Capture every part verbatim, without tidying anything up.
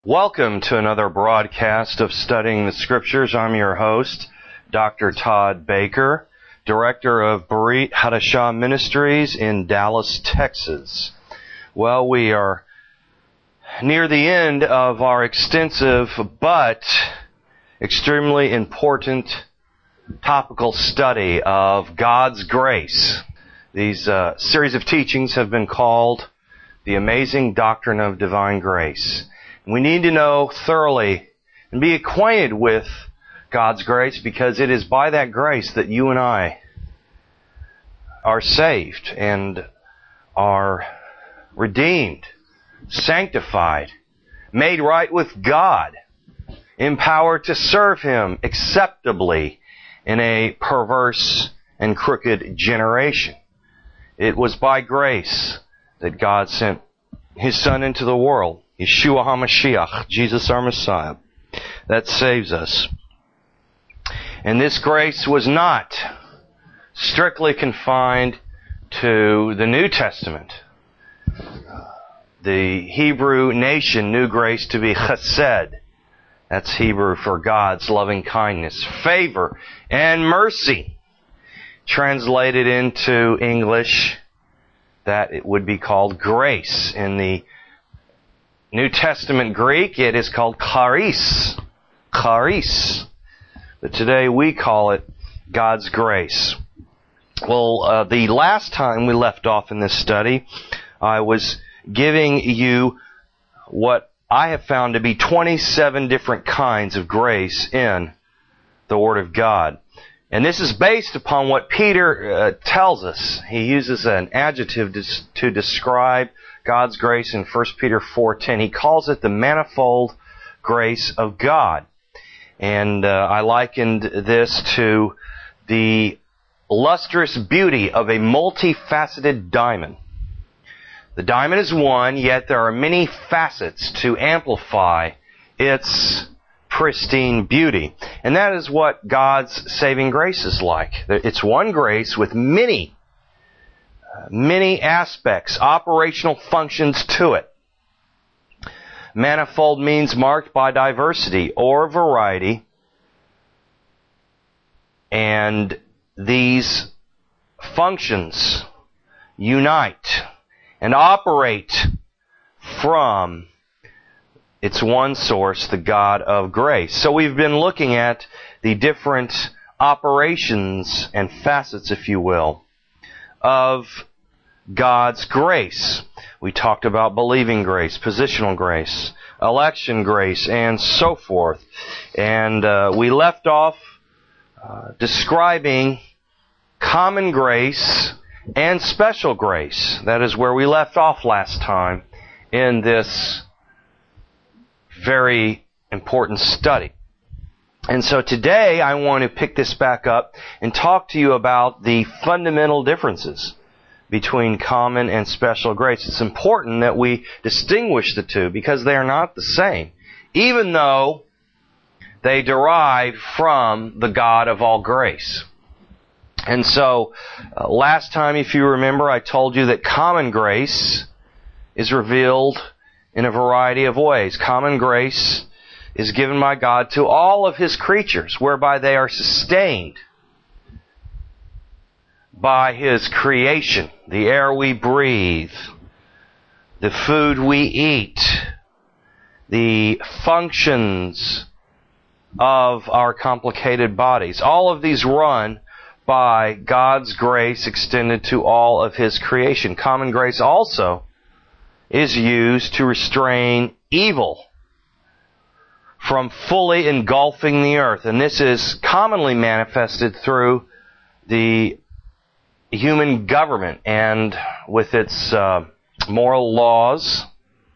Welcome to another broadcast of Studying the Scriptures. I'm your host, Doctor Todd Baker, Director of Berit Hadashah Ministries in Dallas, Texas. Well, we are near the end of our extensive but extremely important topical study of God's grace. These uh, series of teachings have been called The Amazing Doctrine of Divine Grace. We need to know thoroughly and be acquainted with God's grace, because it is by that grace that you and I are saved and are redeemed, sanctified, made right with God, empowered to serve Him acceptably in a perverse and crooked generation. It was by grace that God sent His Son into the world, Yeshua HaMashiach, Jesus our Messiah, that saves us. And this grace was not strictly confined to the New Testament. The Hebrew nation knew grace to be chesed. That's Hebrew for God's loving kindness, favor, and mercy. Translated into English, that it would be called grace. In the New Testament Greek, it is called charis. Charis. But today we call it God's grace. Well, uh, the last time we left off in this study, I was giving you what I have found to be twenty-seven different kinds of grace in the Word of God. And this is based upon what Peter uh, tells us. He uses an adjective to, to describe God's grace in First Peter four ten. He calls it the manifold grace of God. And uh, I likened this to the lustrous beauty of a multifaceted diamond. The diamond is one, yet there are many facets to amplify its pristine beauty. And that is what God's saving grace is like. It's one grace with many, many aspects, operational functions to it. Manifold means marked by diversity or variety. And these functions unite and operate from its one source, the God of grace. So we've been looking at the different operations and facets, if you will, of God's grace. We talked about believing grace, positional grace, election grace, and so forth. And uh, we left off uh, describing common grace and special grace. That is where we left off last time in this very important study. And so today I want to pick this back up and talk to you about the fundamental differences between common and special grace. It's important that we distinguish the two because they are not the same, even though they derive from the God of all grace. And so, uh, last time, if you remember, I told you that common grace is revealed in a variety of ways. Common grace is given by God to all of His creatures, whereby they are sustained by His creation. The air we breathe, the food we eat, the functions of our complicated bodies. All of these run by God's grace extended to all of His creation. Common grace also is used to restrain evil from fully engulfing the earth. And this is commonly manifested through the human government and with its uh, moral laws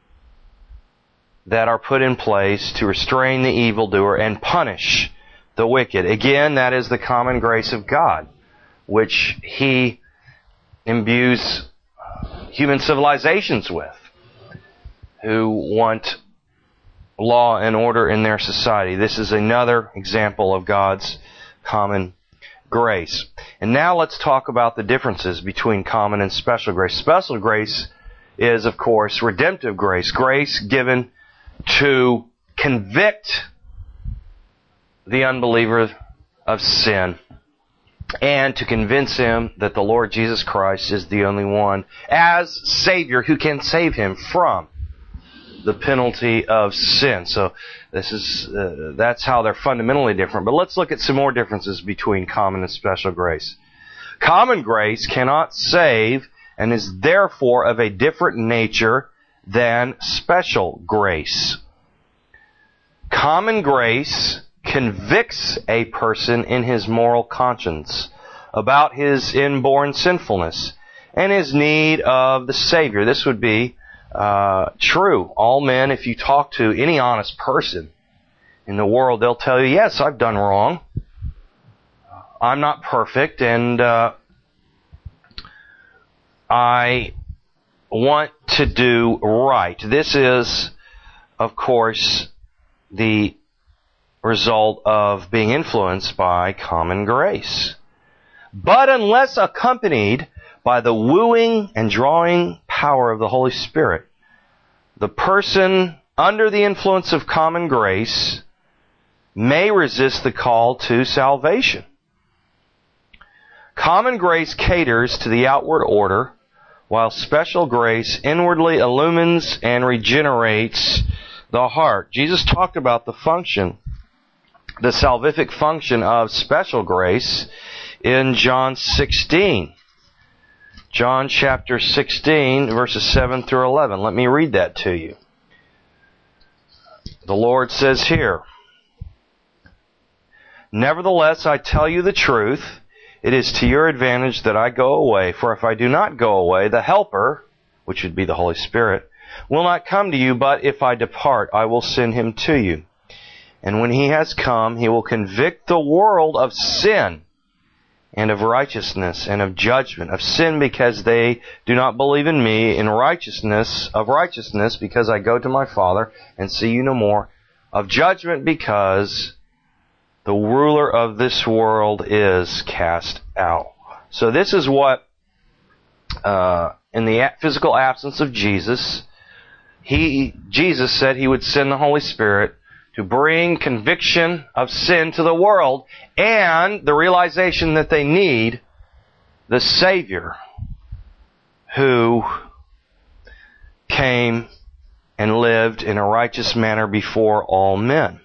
that are put in place to restrain the evildoer and punish the wicked. Again, that is the common grace of God, which He imbues human civilizations with, who want law and order in their society. This is another example of God's common grace. And now let's talk about the differences between common and special grace. Special grace is, of course, redemptive grace, grace given to convict the unbeliever of sin and to convince him that the Lord Jesus Christ is the only one as Savior who can save him from the penalty of sin. So this is uh, that's how they're fundamentally different. But let's look at some more differences between common and special grace. Common grace cannot save and is therefore of a different nature than special grace. Common grace convicts a person in his moral conscience about his inborn sinfulness and his need of the Savior. This would be uh, true. All men, if you talk to any honest person in the world, they'll tell you, yes, I've done wrong. I'm not perfect, and uh, I want to do right. This is, of course, the result of being influenced by common grace. But unless accompanied by the wooing and drawing power of the Holy Spirit, the person under the influence of common grace may resist the call to salvation. Common grace caters to the outward order, while special grace inwardly illumines and regenerates the heart. Jesus talked about the function, the salvific function of special grace in John sixteen. John chapter sixteen, verses seven through eleven. Let me read that to you. The Lord says here, "Nevertheless, I tell you the truth. It is to your advantage that I go away. For if I do not go away, the Helper, which would be the Holy Spirit, will not come to you. But if I depart, I will send him to you. And when he has come, he will convict the world of sin and of righteousness and of judgment. Of sin because they do not believe in me. In righteousness, of righteousness because I go to my Father and see you no more. Of judgment because the ruler of this world is cast out." So this is what, uh, in the physical absence of Jesus, he Jesus said he would send the Holy Spirit to bring conviction of sin to the world and the realization that they need the Savior who came and lived in a righteous manner before all men.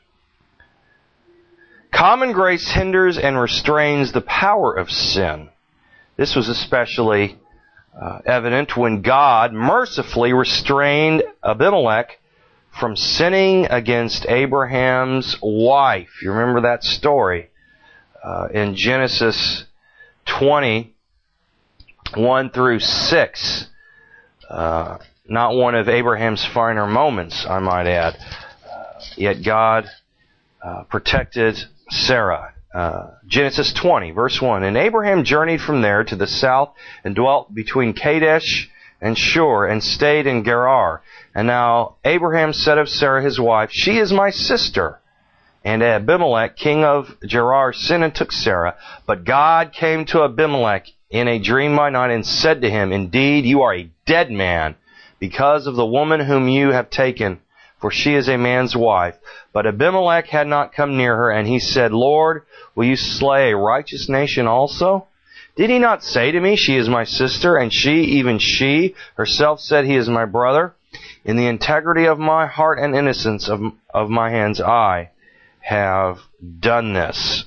Common grace hinders and restrains the power of sin. This was especially uh, evident when God mercifully restrained Abimelech from sinning against Abraham's wife. You remember that story uh, in Genesis twenty, one through six. Uh, not one of Abraham's finer moments, I might add. Uh, yet God uh, protected Sarah. Uh, Genesis twenty, verse one. "And Abraham journeyed from there to the south and dwelt between Kadesh and Shur and stayed in Gerar. And now Abraham said of Sarah his wife, She is my sister. And Abimelech, king of Gerar, sinned and took Sarah. But God came to Abimelech in a dream by night and said to him, Indeed, you are a dead man because of the woman whom you have taken, for she is a man's wife. But Abimelech had not come near her, and he said, Lord, will you slay a righteous nation also? Did he not say to me, She is my sister, and she, even she, herself said, He is my brother? In the integrity of my heart and innocence of, of my hands, I have done this."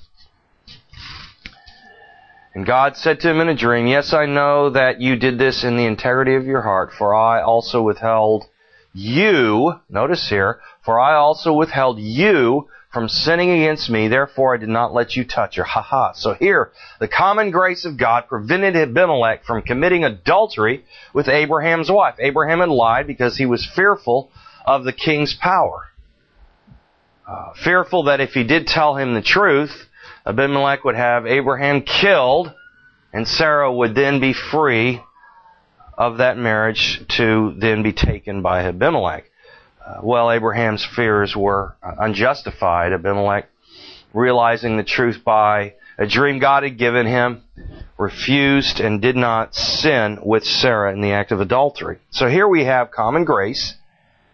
And God said to him in a dream, Yes, I know that you did this in the integrity of your heart, for I also withheld you, notice here, for I also withheld you from sinning against me, therefore I did not let you touch her. Ha ha. So here, the common grace of God prevented Abimelech from committing adultery with Abraham's wife. Abraham had lied because he was fearful of the king's power. Uh, fearful that if he did tell him the truth, Abimelech would have Abraham killed, and Sarah would then be free of that marriage to then be taken by Abimelech. Uh, well, Abraham's fears were uh, unjustified. Abimelech, realizing the truth by a dream God had given him, refused and did not sin with Sarah in the act of adultery. So here we have common grace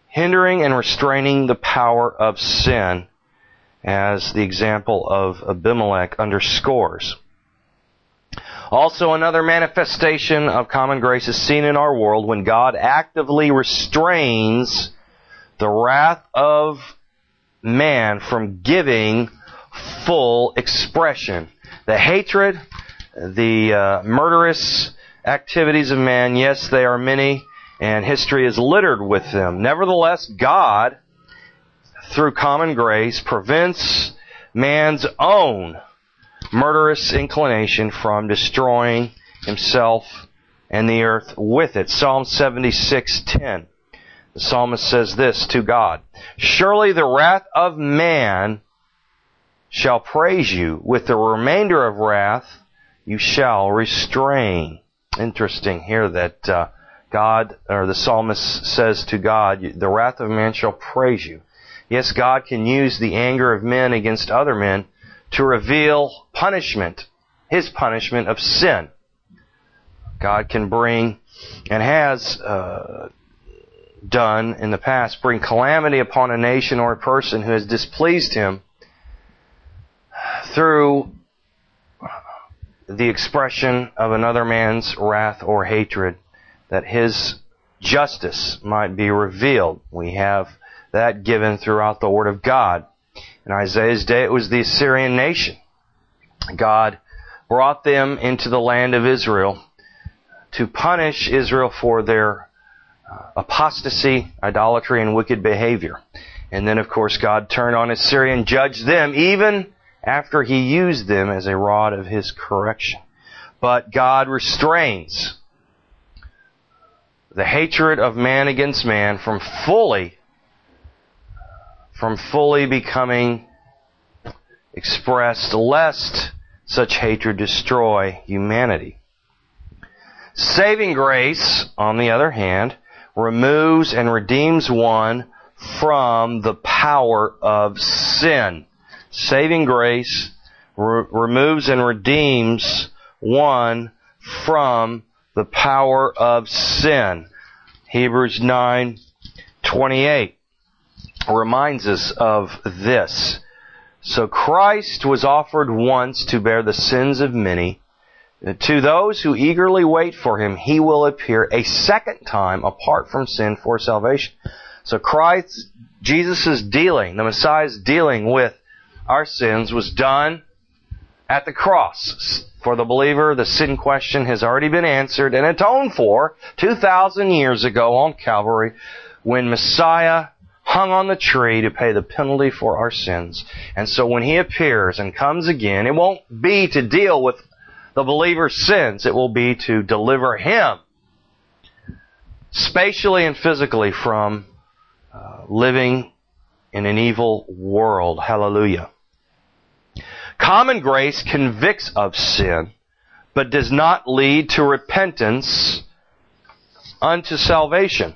hindering and restraining the power of sin, as the example of Abimelech underscores. Also, another manifestation of common grace is seen in our world when God actively restrains the wrath of man from giving full expression. The hatred, the uh, murderous activities of man, yes, they are many, and history is littered with them. Nevertheless, God, through common grace, prevents man's own murderous inclination from destroying himself and the earth with it. Psalm seventy-six ten. The psalmist says this to God, "Surely the wrath of man shall praise you. With the remainder of wrath you shall restrain." Interesting here that uh, God, or the psalmist says to God, the wrath of man shall praise you. Yes, God can use the anger of men against other men to reveal punishment, His punishment of sin. God can bring, and has uh, done in the past, bring calamity upon a nation or a person who has displeased Him through the expression of another man's wrath or hatred, that His justice might be revealed. We have that given throughout the Word of God. In Isaiah's day, it was the Assyrian nation. God brought them into the land of Israel to punish Israel for their apostasy, idolatry, and wicked behavior. And then, of course, God turned on Assyria and judged them, even after He used them as a rod of His correction. But God restrains the hatred of man against man from fully, from fully becoming expressed, lest such hatred destroy humanity. Saving grace, on the other hand, removes and redeems one from the power of sin. Saving grace re- removes and redeems one from the power of sin. Hebrews nine twenty-eight reminds us of this. So Christ was offered once to bear the sins of many. To those who eagerly wait for Him, He will appear a second time apart from sin for salvation. So Christ, Jesus' dealing, the Messiah's dealing with our sins was done at the cross. For the believer, the sin question has already been answered and atoned for two thousand years ago on Calvary, when Messiah hung on the tree to pay the penalty for our sins. And so when He appears and comes again, it won't be to deal with the believer's sins. It will be to deliver him spatially and physically from uh, living in an evil world. Hallelujah. Common grace convicts of sin, but does not lead to repentance unto salvation.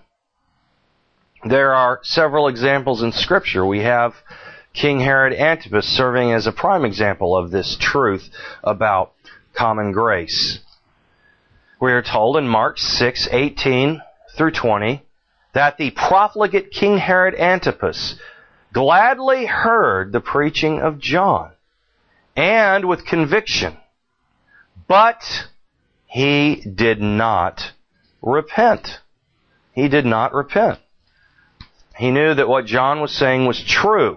There are several examples in Scripture. We have King Herod Antipas serving as a prime example of this truth about common grace. We are told in Mark six eighteen through twenty that the profligate King Herod Antipas gladly heard the preaching of John, and with conviction, but he did not repent. He did not repent. He knew that what John was saying was true,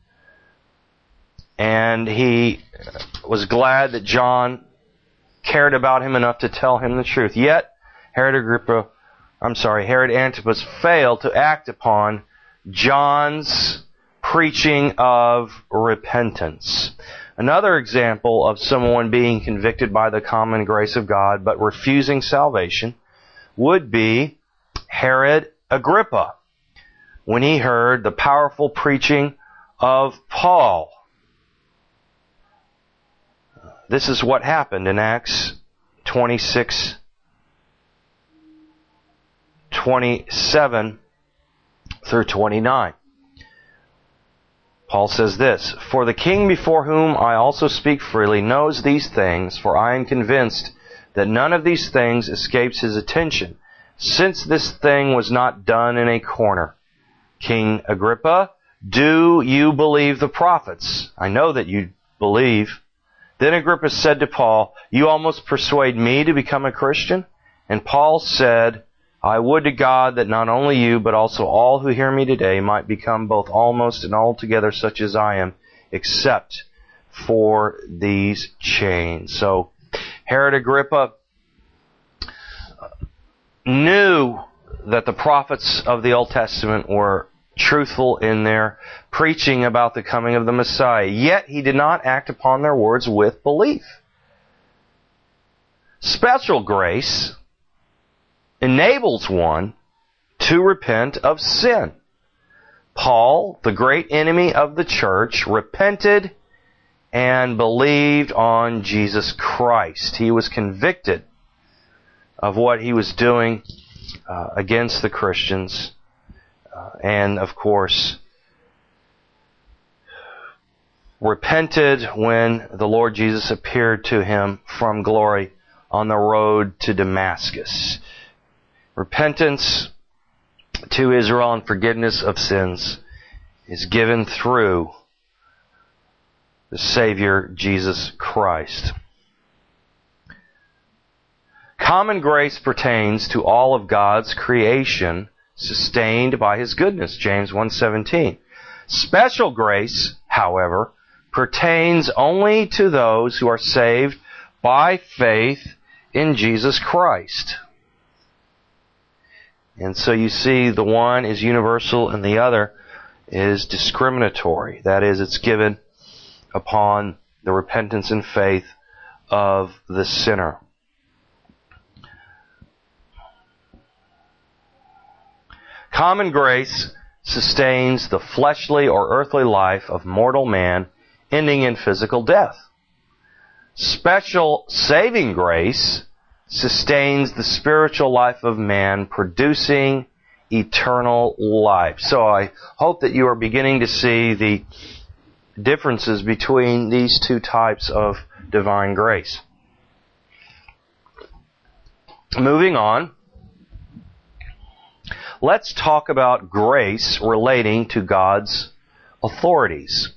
and he was glad that John cared about him enough to tell him the truth. Yet, Herod Agrippa, I'm sorry, Herod Antipas failed to act upon John's preaching of repentance. Another example of someone being convicted by the common grace of God but refusing salvation would be Herod Agrippa, when he heard the powerful preaching of Paul. This is what happened in Acts twenty-six twenty-seven through twenty-nine. Paul says this, "For the king before whom I also speak freely knows these things, for I am convinced that none of these things escapes his attention, since this thing was not done in a corner. King Agrippa, do you believe the prophets? I know that you believe. Then Agrippa said to Paul, you almost persuade me to become a Christian? And Paul said, I would to God that not only you, but also all who hear me today might become both almost and altogether such as I am, except for these chains. So Herod Agrippa knew that the prophets of the Old Testament were truthful in their preaching about the coming of the Messiah. Yet he did not act upon their words with belief. Special grace enables one to repent of sin. Paul, the great enemy of the church, repented and believed on Jesus Christ. He was convicted of what he was doing uh, against the Christians. Uh, and, of course, repented when the Lord Jesus appeared to him from glory on the road to Damascus. Repentance to Israel and forgiveness of sins is given through the Savior, Jesus Christ. Common grace pertains to all of God's creation, sustained by His goodness, James one seventeen. Special grace, however, pertains only to those who are saved by faith in Jesus Christ. And so you see the one is universal and the other is discriminatory. That is, it's given upon the repentance and faith of the sinner. Common grace sustains the fleshly or earthly life of mortal man, ending in physical death. Special saving grace sustains the spiritual life of man, producing eternal life. So I hope that you are beginning to see the differences between these two types of divine grace. Moving on, let's talk about grace relating to God's authorities.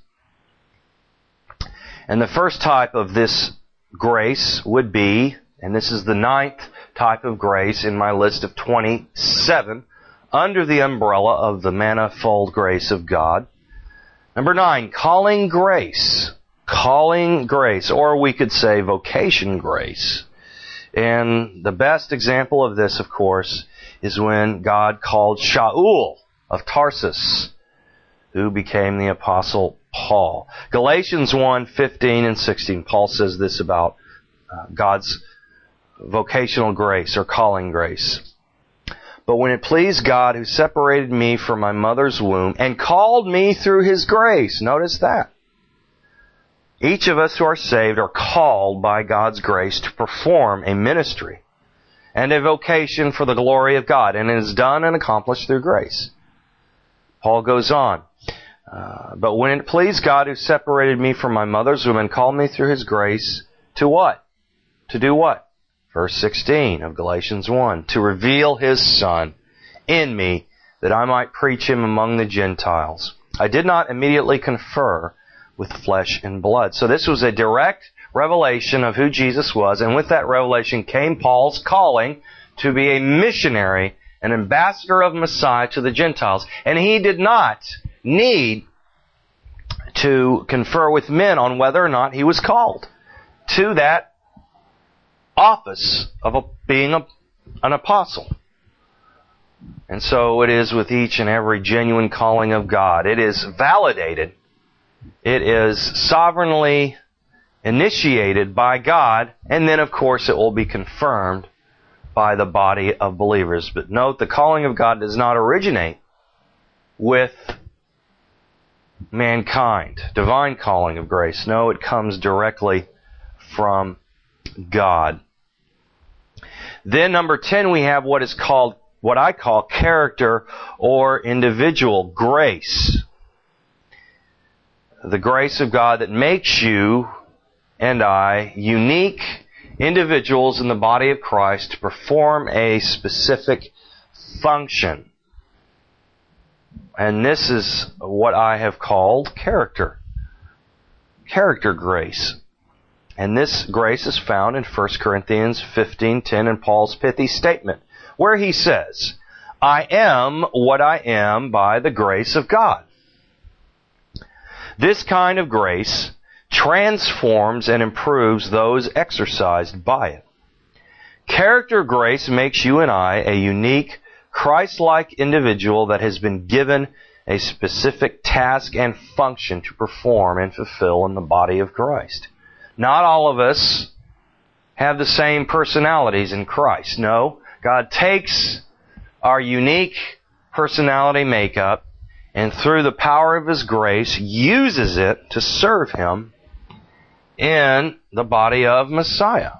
And the first type of this grace would be, and this is the ninth type of grace in my list of twenty-seven, under the umbrella of the manifold grace of God. Number nine, calling grace. Calling grace, or we could say vocation grace. And the best example of this, of course, is when God called Shaul of Tarsus, who became the Apostle Paul. Galatians one fifteen and sixteen, Paul says this about uh, God's vocational grace or calling grace. But when it pleased God who separated me from my mother's womb and called me through His grace. Notice that. Each of us who are saved are called by God's grace to perform a ministry and a vocation for the glory of God. And it is done and accomplished through grace. Paul goes on. Uh, but when it pleased God who separated me from my mother's womb and called me through His grace to what? To do what? Verse sixteen of Galatians one, to reveal His Son in me, that I might preach Him among the Gentiles. I did not immediately confer with flesh and blood. So this was a direct revelation of who Jesus was, and with that revelation came Paul's calling to be a missionary, an ambassador of Messiah to the Gentiles. And he did not need to confer with men on whether or not he was called to that office of a, being a, an apostle. And so it is with each and every genuine calling of God. It is validated. It is sovereignly initiated by God, and then of course it will be confirmed by the body of believers. But note, the calling of God does not originate with mankind. Divine calling of grace. No, it comes directly from God. Then number ten, we have what is called, what I call character or individual grace. The grace of God that makes you and I unique individuals in the body of Christ to perform a specific function. And this is what I have called character. Character grace. And this grace is found in First Corinthians fifteen ten in Paul's pithy statement, where he says, I am what I am by the grace of God. This kind of grace transforms and improves those exercised by it. Character grace makes you and I a unique, Christ-like individual that has been given a specific task and function to perform and fulfill in the body of Christ. Not all of us have the same personalities in Christ. No, God takes our unique personality makeup and through the power of His grace uses it to serve Him in the body of Messiah.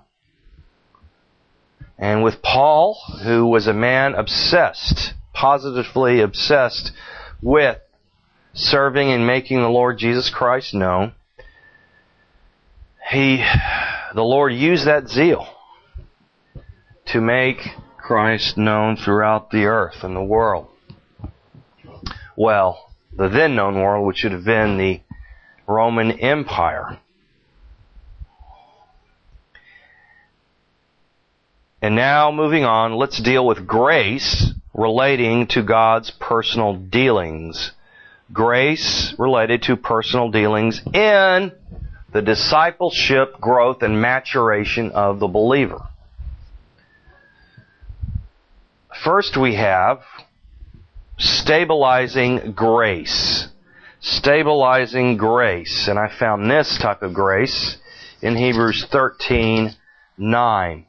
And with Paul, who was a man obsessed, positively obsessed with serving and making the Lord Jesus Christ known, he, the Lord used that zeal to make Christ known throughout the earth and the world. Well, the then known world, which should have been the Roman Empire. And now, moving on, let's deal with grace relating to God's personal dealings. Grace related to personal dealings in the discipleship, growth, and maturation of the believer. First we have stabilizing grace. Stabilizing grace. And I found this type of grace in Hebrews thirteen nine.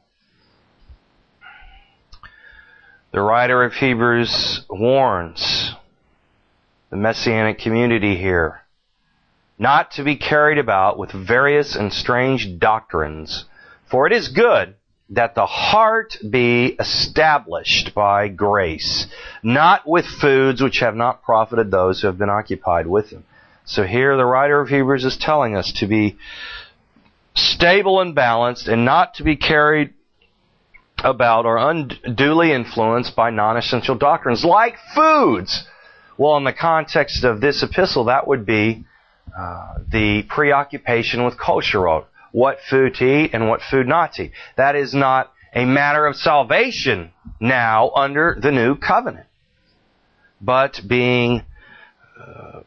The writer of Hebrews warns the Messianic community here not to be carried about with various and strange doctrines, for it is good that the heart be established by grace, not with foods which have not profited those who have been occupied with them. So here the writer of Hebrews is telling us to be stable and balanced and not to be carried about or unduly influenced by non-essential doctrines like foods. Well, in the context of this epistle, that would be uh, the preoccupation with kosherot, what food to eat and what food not to eat. That is not a matter of salvation now under the new covenant, but being uh,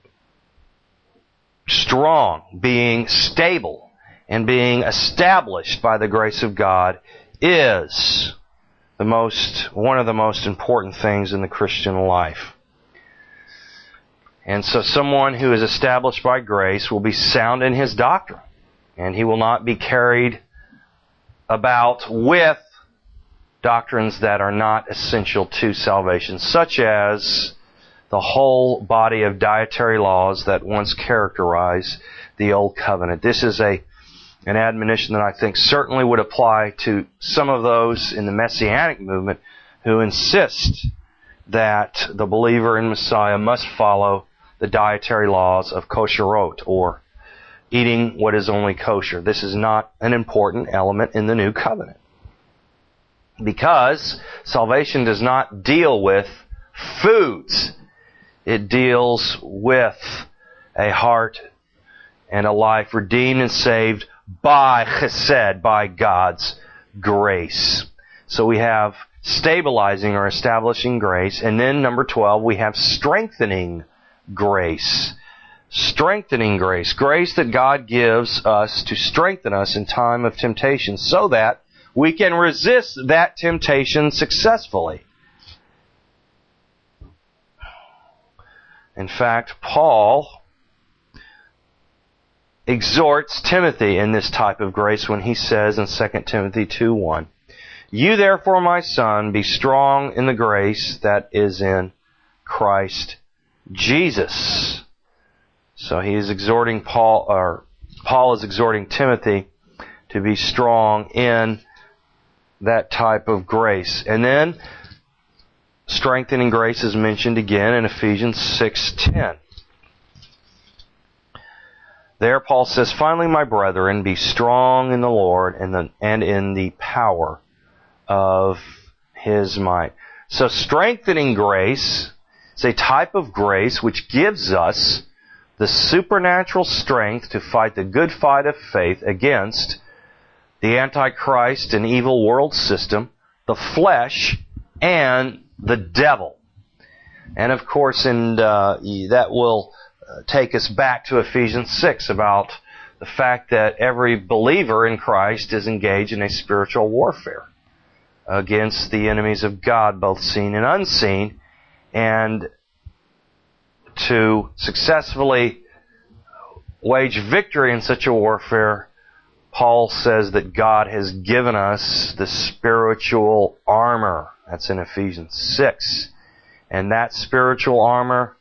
strong, being stable, and being established by the grace of God is the most, one of the most important things in the Christian life. And so someone who is established by grace will be sound in his doctrine, and he will not be carried about with doctrines that are not essential to salvation, such as the whole body of dietary laws that once characterized the Old Covenant. This is a an admonition that I think certainly would apply to some of those in the Messianic movement who insist that the believer in Messiah must follow the dietary laws of kosherot, or eating what is only kosher. This is not an important element in the new covenant, because salvation does not deal with foods. It deals with a heart and a life redeemed and saved by chesed, by God's grace. So we have stabilizing or establishing grace. And then number twelve, we have strengthening grace. Strengthening grace. Grace that God gives us to strengthen us in time of temptation so that we can resist that temptation successfully. In fact, Paul exhorts Timothy in this type of grace when he says in Second Timothy two one, "You therefore, my son, be strong in the grace that is in Christ Jesus." So he is exhorting Paul, or Paul is exhorting Timothy to be strong in that type of grace. And then strengthening grace is mentioned again in Ephesians six ten. There Paul says, "Finally, my brethren, be strong in the Lord and, the, and in the power of His might." So strengthening grace It's a type of grace which gives us the supernatural strength to fight the good fight of faith against the Antichrist and evil world system, the flesh, and the devil. And of course, and uh, that will take us back to Ephesians six about the fact that every believer in Christ is engaged in a spiritual warfare against the enemies of God, both seen and unseen. And to successfully wage victory in such a warfare, Paul says that God has given us the spiritual armor. That's in Ephesians six. And that spiritual armor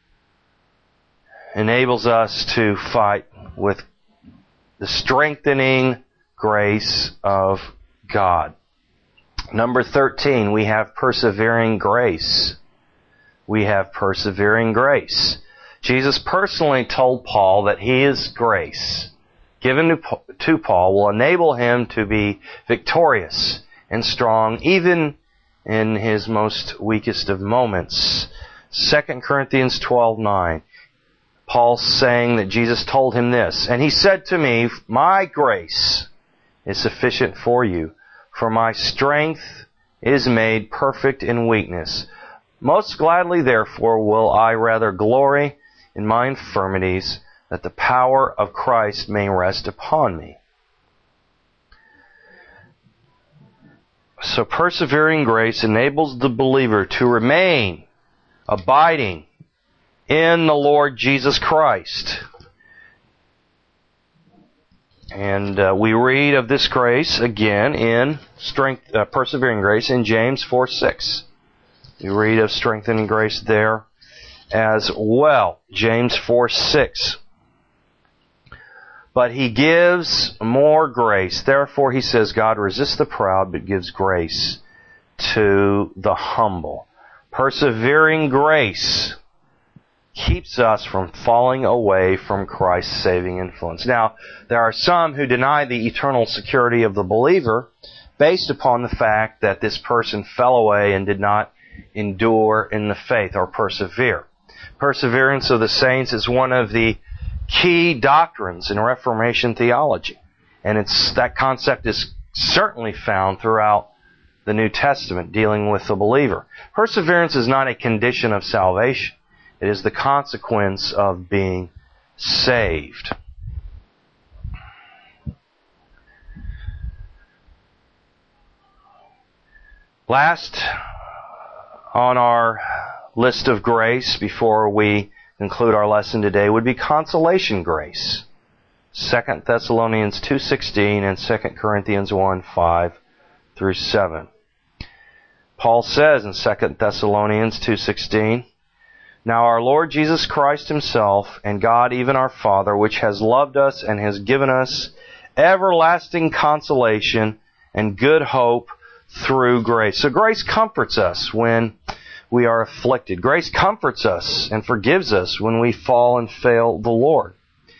enables us to fight with the strengthening grace of God. Number thirteen, we have persevering grace. We have persevering grace. Jesus personally told Paul that his grace given to, to Paul will enable him to be victorious and strong even in his most weakest of moments. Second Corinthians twelve nine. Paul's saying that Jesus told him this, and he said to me, my grace is sufficient for you, for my strength is made perfect in weakness. Most gladly, therefore, will I rather glory in my infirmities, that the power of Christ may rest upon me. So persevering grace enables the believer to remain abiding in the Lord Jesus Christ. And uh, we read of this grace again in strength, uh, persevering grace in James four six. We read of strengthening grace there as well. James four six. But he gives more grace. Therefore, he says, God resists the proud, but gives grace to the humble. Persevering grace keeps us from falling away from Christ's saving influence. Now, there are some who deny the eternal security of the believer based upon the fact that this person fell away and did not endure in the faith or persevere. Perseverance of the saints is one of the key doctrines in Reformation theology. And it's that concept is certainly found throughout the New Testament dealing with the believer. Perseverance is not a condition of salvation. It is the consequence of being saved. Last on our list of grace before we conclude our lesson today would be consolation grace. Second Thessalonians two sixteen and Second Corinthians one five through seven. Paul says in Second Thessalonians two sixteen, now our Lord Jesus Christ himself and God even our Father, which has loved us and has given us everlasting consolation and good hope through grace. So grace comforts us when we are afflicted. Grace comforts us and forgives us when we fall and fail the Lord.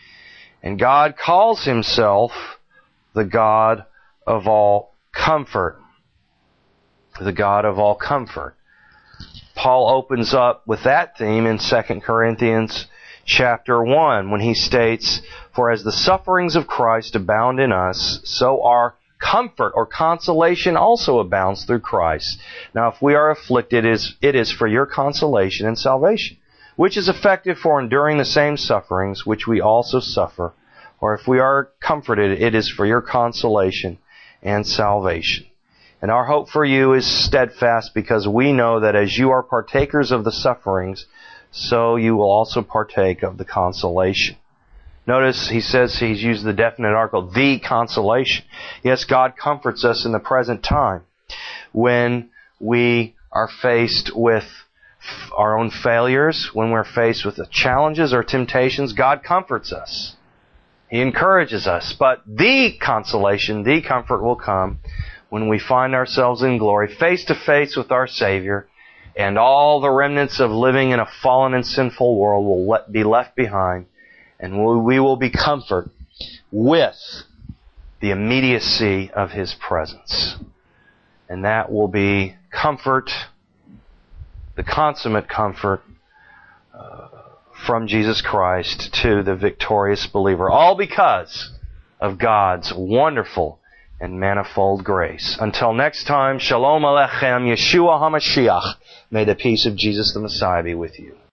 And God calls himself the God of all comfort. The God of all comfort. Paul opens up with that theme in Second Corinthians chapter one when he states, for as the sufferings of Christ abound in us, so our comfort or consolation also abounds through Christ. Now if we are afflicted, it is, it is for your consolation and salvation, which is effective for enduring the same sufferings which we also suffer. Or if we are comforted, it is for your consolation and salvation. And our hope for you is steadfast because we know that as you are partakers of the sufferings, so you will also partake of the consolation. Notice he says he's used the definite article, the consolation. Yes, God comforts us in the present time when we are faced with our own failures, when we're faced with the challenges or temptations. God comforts us. He encourages us. But the consolation, the comfort will come when we find ourselves in glory, face to face with our Savior, and all the remnants of living in a fallen and sinful world will let, be left behind, and we will be comforted with the immediacy of His presence. And that will be comfort the consummate comfort uh, from Jesus Christ to the victorious believer. All because of God's wonderful and manifold grace. Until next time, Shalom Aleichem, Yeshua HaMashiach. May the peace of Jesus the Messiah be with you.